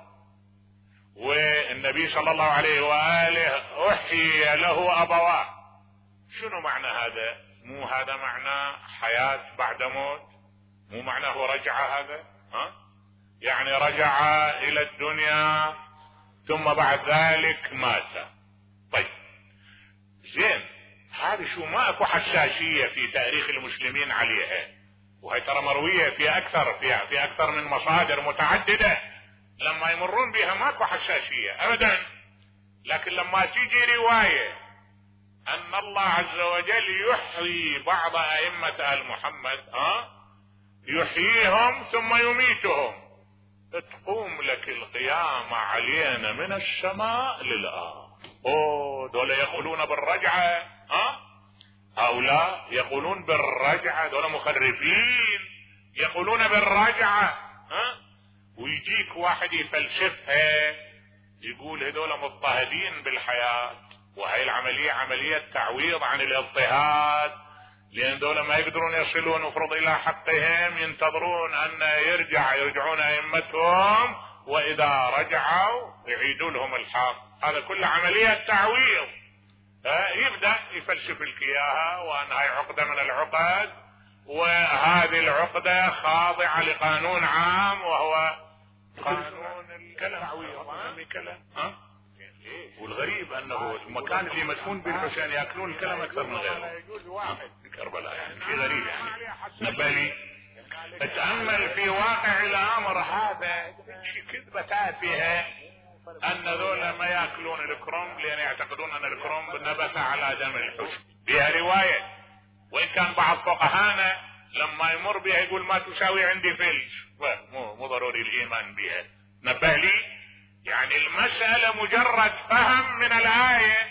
والنبي صلى الله عليه وآله احيي له ابواه. شنو معنى هذا؟ مو هذا معنى حياة بعد موت؟ مو معناه رجع هذا؟ ها؟ يعني رجع الى الدنيا ثم بعد ذلك مات. طيب زين، هذه شو ما اكو حساسية في تاريخ المسلمين عليها، وهي ترى مروية في اكثر في, في اكثر من مصادر متعددة، لما يمرون بها ماكو حساسية ابدا. لكن لما تيجي رواية ان الله عز وجل يحيي بعض ائمة ال محمد، ها يحييهم ثم يميتهم، تقوم لك القيامة علينا من السماء للارض. اوه دول يقولون بالرجعة، ها هؤلاء يقولون بالرجعة، دول مخرفين يقولون بالرجعة، ها ويجيك واحد يفلسفها يقول هذول مضطهدين بالحياة، وهي العملية عملية تعويض عن الاضطهاد، لان دول ما يقدرون يصلون مفروض الى حقهم، ينتظرون ان يرجع يرجعون ائمتهم، واذا رجعوا يعيدوا لهم الحق. هذا كله عملية تعويض. يبدأ يفلسف لك اياها وان هاي عقدة من العقد، وهذه العقدة خاضعة لقانون عام وهو قانون الكلام. ها والغريب انه المكان اللي مدفون به الحسين ياكلون الكلام اكثر من غيره في كربلاء، يعني شيء غريب. يعني نبالي اتأمل في واقع الامر، هذا شيء كذبة تافهة ان ذولا ما ياكلون الكرنب لان يعتقدون ان الكرنب نبت على دم الحسين. فيها رواية، وان كان بعض فقهانا لما يمر بها يقول ما تساوي عندي فلس، مو مو ضروري الايمان بها. نبه لي يعني المسألة مجرد فهم من الآية،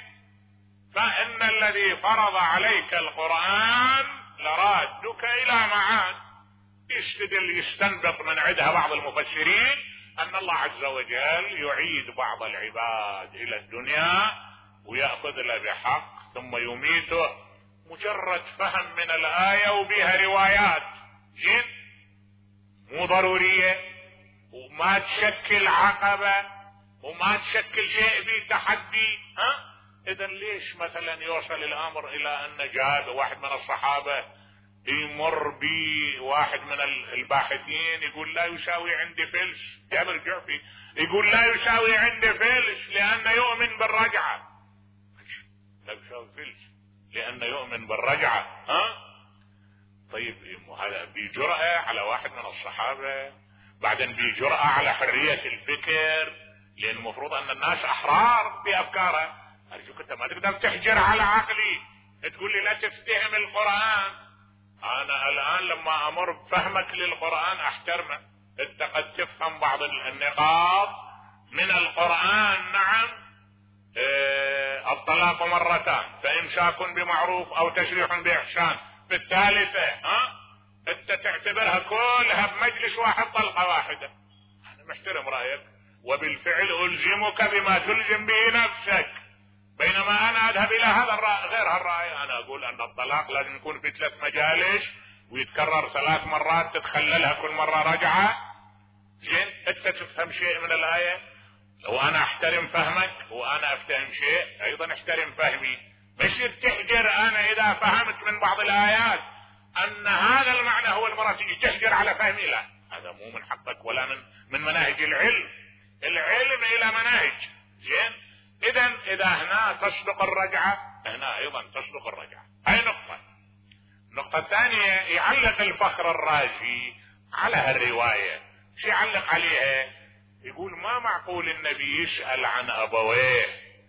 فإن الذي فرض عليك القرآن لرادك إلى معاد. يستدل يستنبط من عندها بعض المفسرين ان الله عز وجل يعيد بعض العباد الى الدنيا ويأخذ له بحق ثم يميته، مجرد فهم من الآية وبها روايات جن مو ضرورية وما تشكل عقبة وما تشكل شيء به تحدي. ها اذا ليش مثلا يوصل الامر الى ان جاء واحد من الصحابة يمر بي واحد من الباحثين يقول لا يساوي عندي فلس، جابر الجعفي يقول لا يساوي عندي فلس لانه يؤمن بالرجعة، لا يساوي فلس لانه يؤمن بالرجعة. ها طيب هذا بجرأة على واحد من الصحابة، بعدين بجرأة على حرية الفكر، لان المفروض ان الناس احرار بافكاره. ارجوك انت ما تقدر تحجر على عقلي تقول لي لا تفتهم القرآن. انا الان لما امر بفهمك للقرآن احترمه، انت قد تفهم بعض النقاط من القرآن. نعم اه الطلاق مرتان فامساك بمعروف او تشريح باحسان، في الثالثة ها انت تعتبرها كلها بمجلس واحد طلقة واحدة. انا محترم رأيك وبالفعل الزمك بما تلزم به نفسك، بينما انا اذهب الى هذا الرأي غير هالرأي. انا اقول ان الطلاق لازم يكون في ثلاث مجالس ويتكرر ثلاث مرات تتخللها كل مرة رجعة. زين انت تفهم شيء من الآية وانا احترم فهمك، وانا افتهم شيء ايضا احترم فهمي. بصير تحجر انا اذا فهمت من بعض الايات ان هذا المعنى هو المراد تيجي تحجر على فهمي، لا هذا مو من حقك ولا من من مناهج العلم. العلم الى مناهج. زين اذا اذا هنا تصدق الرجعة هنا ايضا تصدق الرجعة. هاي نقطة. النقطة الثانية يعلق الفخر الرازي على هالرواية. شو يعلق عليها؟ يقول ما معقول النبي يسأل عن ابويه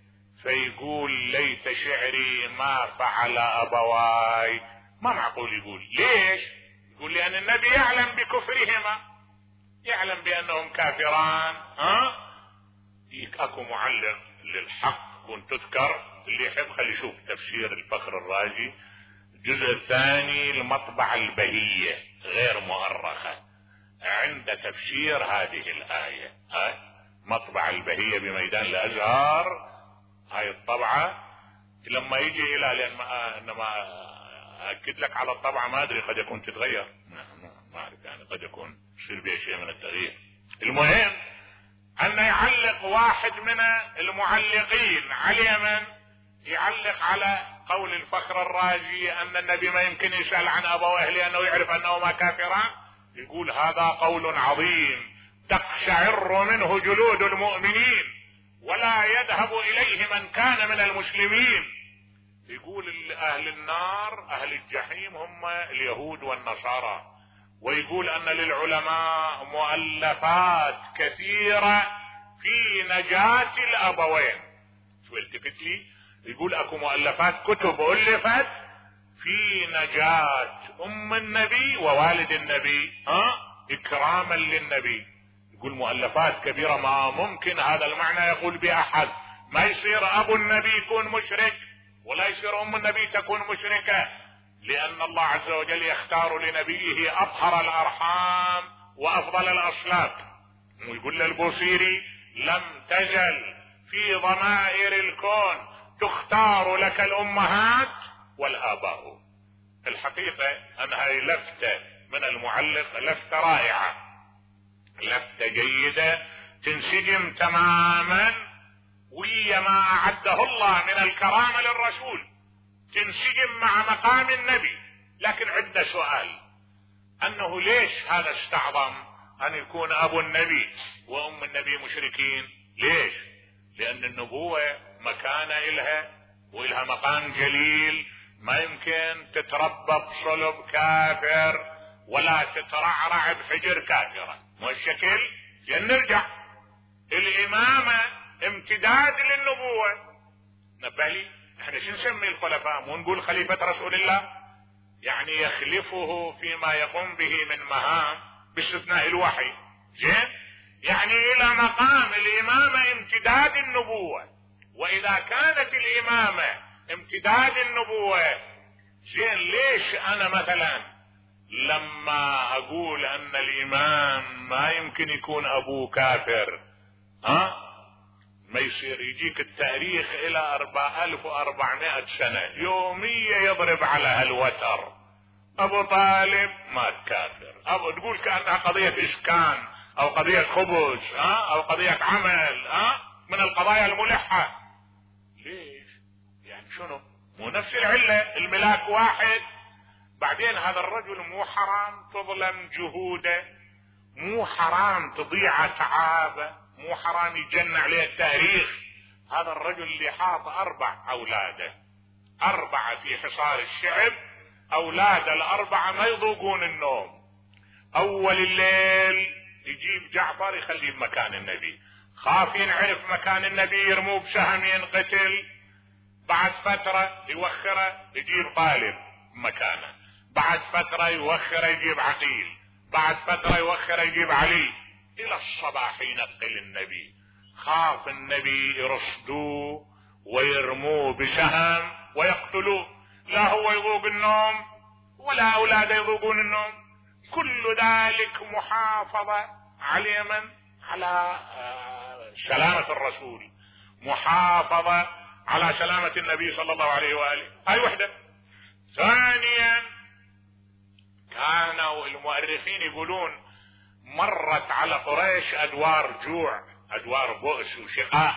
فيقول ليت شعري ما فعل ابواي. ما معقول يقول. ليش؟ يقول لان النبي يعلم بكفرهما، يعلم بانهم كافران. ها اكو معلق للحق كنت تذكر، اللي يحب خلي يشوف تفسير الفخر الرازي الجزء الثاني المطبعة البهية غير مؤرخة عند تفسير هذه الآية. هاي مطبعة البهية بميدان الازهر، هاي الطبعة لما يجي الى لان ما انما اكد لك على الطبعة ما ادري قد يكون تتغير، ما اعرف يعني قد يكون يصير بها شيء من التغيير. المهم ان يعلق واحد من المعلقين على من يعلق على قول الفخر الرازي ان النبي ما يمكن يسأل عن ابويه لانه يعرف انهما كافران. يقول هذا قول عظيم تقشعر منه جلود المؤمنين ولا يذهب اليه من كان من المسلمين. يقول اهل النار اهل الجحيم هم اليهود والنصارى، ويقول ان للعلماء مؤلفات كثيرة في نجاة الابوين. شو التفت لي؟ يقول اكو مؤلفات كتب الفت في نجاة ام النبي ووالد النبي، ها اكراما للنبي. يقول مؤلفات كبيرة ما ممكن هذا المعنى يقول باحد. ما يصير ابو النبي يكون مشرك ولا يصير ام النبي تكون مشركة، لان الله عز وجل يختار لنبيه اطهر الارحام وافضل الاصلاب. ويقول للبوصيري لم تزل في ضمائر الكون تختار لك الامهات والاباء. الحقيقة ان هاي لفتة من المعلق لفتة رائعة، لفتة جيدة تنسجم تماما ويا ما اعده الله من الكرامة للرسول، تنسجم مع مقام النبي. لكن عندنا سؤال انه ليش هذا استعظم ان يكون ابو النبي وام النبي مشركين؟ ليش؟ لان النبوة مكانة الها والها مقام جليل، ما يمكن تتربى بصلب كافر ولا تترعرع بحجر كافرة. مو الشكل؟ جن نرجع الامامة امتداد للنبوة. نبالي احنا شو نسمي الخلفاء؟ مو نقول خليفة رسول الله؟ يعني يخلفه فيما يقوم به من مهام باستثناء الوحي. زين يعني الى مقام الامامة امتداد النبوة. واذا كانت الامامة امتداد النبوة، زين ليش انا مثلا لما اقول ان الامام ما يمكن يكون ابوه كافر، ها ما يصير يجيك التاريخ الى أربعة آلاف وأربعمائة سنة يومية يضرب على هالوتر، ابو طالب مات كافر، ابو تقول كأنها قضية اسكان او قضية خبز، ها او قضية عمل، ها من القضايا الملحة. ليش؟ يعني شنو؟ مو نفس العلة، الملاك واحد. بعدين هذا الرجل مو حرام تظلم جهوده، مو حرام تضيع تعابه، مو حرام يجن عليه التاريخ. هذا الرجل اللي حاط اربع اولاده، اربعة في حصار الشعب، اولاد الاربعة ما يذوقون النوم. اول الليل يجيب جعفر يخليه بمكان النبي، خاف ينعرف مكان النبي يرموه بسهم ينقتل. بعد فترة يوخره يجيب طالب مكانه، بعد فترة يوخره يجيب عقيل، بعد فترة يوخره يجيب علي، الى الصباح ينقل النبي. خاف النبي يرصدوه ويرموه بسهم ويقتلوه، لا هو يذوق النوم ولا اولاده يذوقون النوم. كل ذلك محافظة على من؟ على سلامة الرسول، محافظة على سلامة النبي صلى الله عليه وآله. هاي وحدة. ثانيا كانوا المؤرخين يقولون مرت على قريش ادوار جوع، ادوار بؤس وشقاء،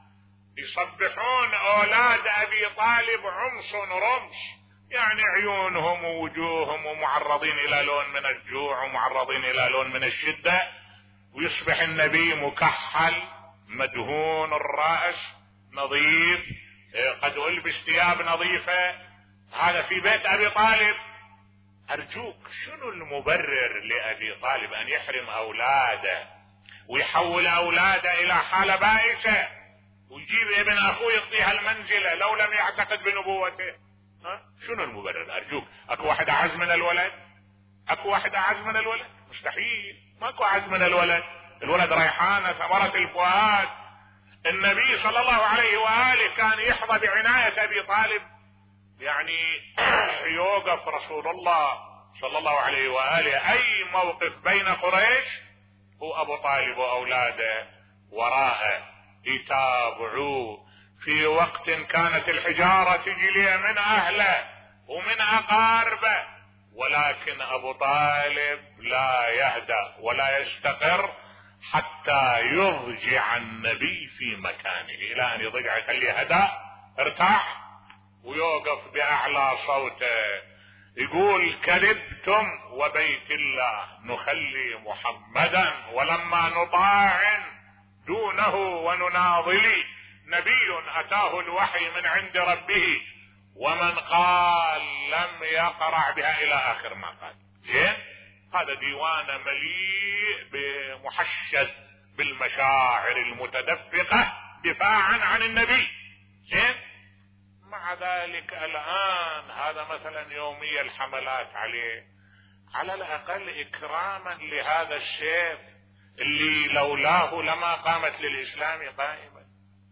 يصبحون اولاد ابي طالب عمص رمص، يعني عيونهم ووجوههم ومعرضين الى لون من الجوع ومعرضين الى لون من الشدة، ويصبح النبي مكحل مدهون الرأس نظيف، قد ألبس ثياب نظيفة. هذا في بيت ابي طالب. ارجوك شنو المبرر لابي طالب ان يحرم اولاده ويحول اولاده الى حالة بائسة ويجيب ابن اخوه يعطيها المنزلة لو لم يعتقد بنبوته؟ ها؟ شنو المبرر؟ ارجوك، اكو واحد اعز من الولد؟ اكو واحد اعز من الولد؟ مستحيل، ماكو اعز من الولد. الولد ريحانة ثمرة الفؤاد. النبي صلى الله عليه وآله كان يحظى بعناية ابي طالب، يعني يوقف رسول الله صلى الله عليه وآله اي موقف بين قريش هو ابو طالب واولاده وراءه يتابعوه. في وقت كانت الحجارة تجي من اهله ومن اقاربه، ولكن ابو طالب لا يهدأ ولا يستقر حتى يضجع النبي في مكانه، الى ان يضجع يخليه هدأ ارتاح ويوقف باعلى صوته يقول: كذبتم وبيت الله نخلي محمدا ولما نطاعن دونه ونناضلي، نبي اتاه الوحي من عند ربه ومن قال لم يقرع بها الى اخر ما قال. زين، هذا ديوان مليء بمحشد بالمشاعر المتدفقة دفاعا عن النبي. زين، مع ذلك الان هذا مثلا يومية الحملات عليه، على الاقل اكراما لهذا السيف اللي لولاه لما قامت للاسلام قائمة،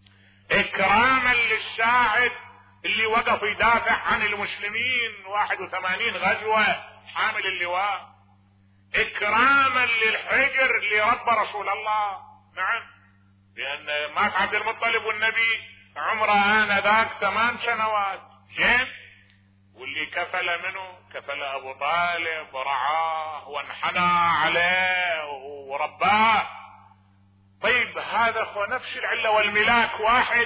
اكراما للساعد اللي وقف يدافع عن المسلمين واحد وثمانين غزوة حامل اللواء، اكراما للحجر اللي ربى رسول الله. نعم، لان مات عبد المطلب والنبي عمره انذاك ثمان سنوات. زين، واللي كفل منه كفل ابو طالب ورعاه وانحنى عليه ورباه. طيب هذا هو نفس العلة والملاك واحد،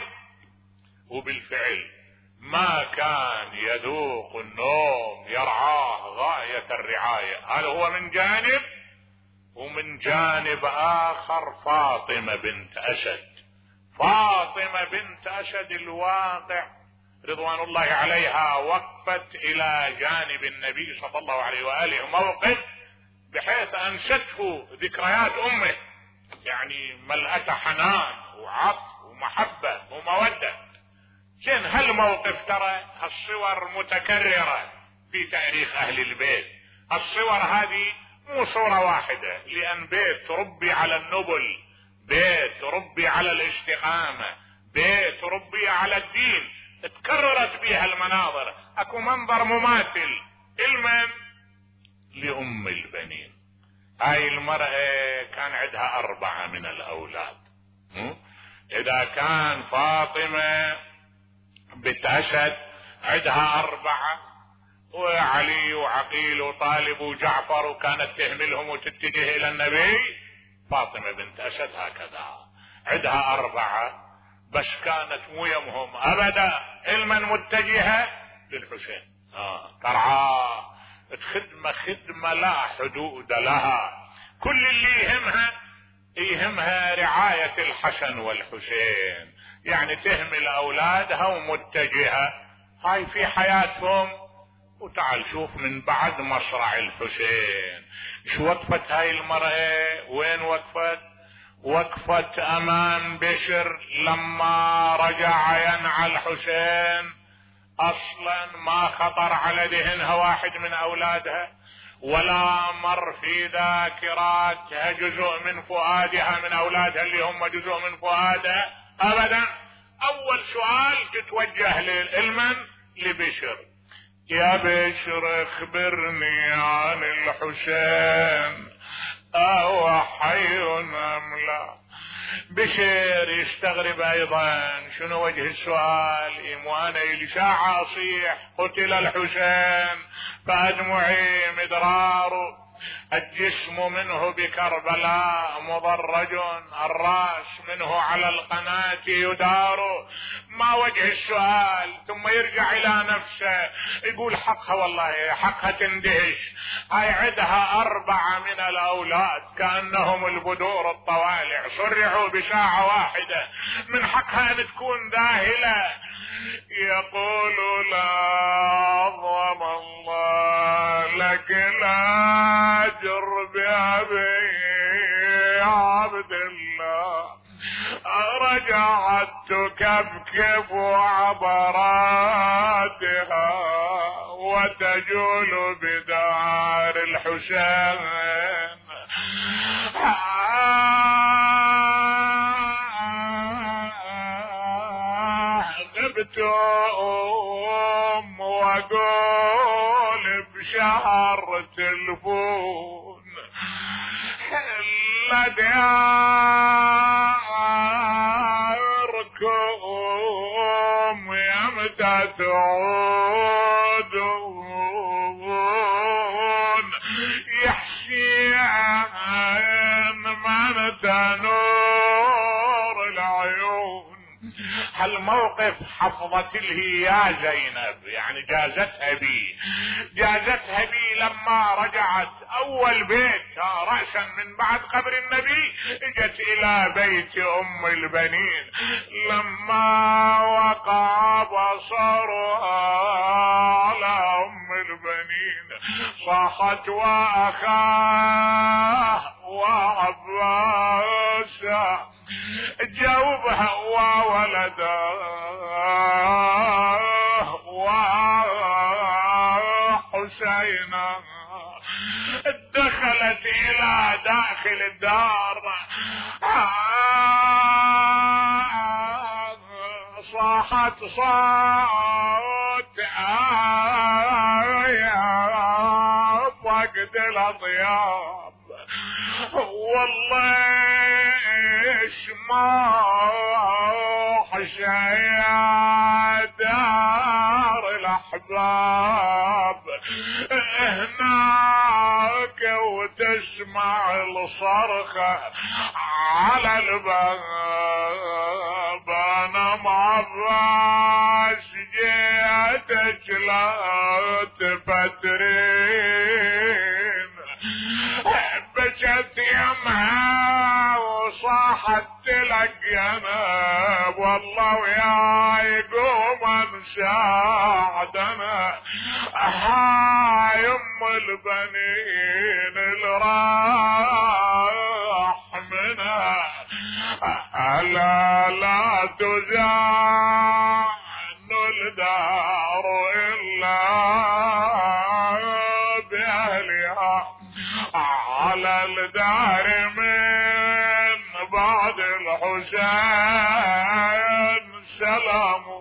وبالفعل ما كان يذوق النوم، يرعاه غاية الرعاية. هذا هو من جانب، ومن جانب اخر فاطمة بنت اسد. فاطمة بنت اسد الواقع رضوان الله عليها وقفت الى جانب النبي صلى الله عليه وآله موقف بحيث انسته ذكريات امه، يعني ملأت حنان وعطف ومحبة ومودة. زين، هالموقف ترى الصور متكررة في تاريخ اهل البيت. الصور هذه مو صورة واحدة، لان بيت ربي على النبل، بيت ربي على الاستقامة، بيت ربي على الدين، تكررت بها المناظر. اكو منظر مماثل، المن لأم البنين. هاي المرأة كان عندها أربعة من الأولاد. إذا كان فاطمة بنت أسد عندها أربعة، وعلي وعقيل وطالب وجعفر وكانت تهملهم وتتجه إلى النبي، فاطمة بنت أسد هكذا عندها أربعة، بس كانت مو يمهم أبدا علما متجهة للحسين. آه. ترعاه خدمة خدمة لا حدود لها، كل اللي يهمها يهمها رعاية الحسن والحسين، يعني تهمل أولادها ومتجهة هاي في حياتهم. وتعال شوف من بعد مصرع الحسين شو وقفت هاي المرأة، وين وقفت؟ وقفت أمام بشر لما رجع ينعى الحسين، أصلا ما خطر على ذهنها واحد من أولادها، ولا مر في ذاكراتها جزء من فؤادها من أولادها اللي هم جزء من فؤادها أبدا. أول سؤال تتوجه للمن؟ لبشر. يا بشر اخبرني عن الحسين أهو حي أم لا؟ بشر يستغرب ايضا شنو وجه السؤال، وانا الاشاعة اصيح قتل الحسين فادمعي مدرار، الجسم منه بكربلاء مضرج، الراس منه على القناة يدار. ما وجه السؤال؟ ثم يرجع الى نفسه يقول حقها والله حقها تندهش، هاي عدها اربعة من الاولاد كأنهم البدور الطوالع صرعوا بساعة واحدة، من حقها ان تكون ذاهلة. يقول لا عظم الله لك لا جرب أبي عبد الله، رجعت تكبكب عبراتها وتجول بدار الحسين. غبت أم وأقول بشهر تلفون لداركم يمتى تعودون، يحشي عين من تنور العيون. هالموقف حفظت له يا زينب، يعني جازتها بي جازتها بي لما رجعت اول بيت رأسا من بعد قبر النبي، اجت الى بيت ام البنين. لما وقع بصرها على ام البنين صاحت واخاه وعباسا، جاوبها وولده وحسينا. دخلت الى داخل الدار صاحت صوت يا فقد الاطياب، والله ايش ما حشايا دار الاحباب هناك، وتسمع الصرخة على الباب. انا معباس جيتك لا تفترين، بجت يمها وصاحت لك جنب، والله ويا يقوم مساعدنا. هاي ام البنين الراح منها، الا لا تزان الدار الا باهلها، على الدار من بعد الحسين سلام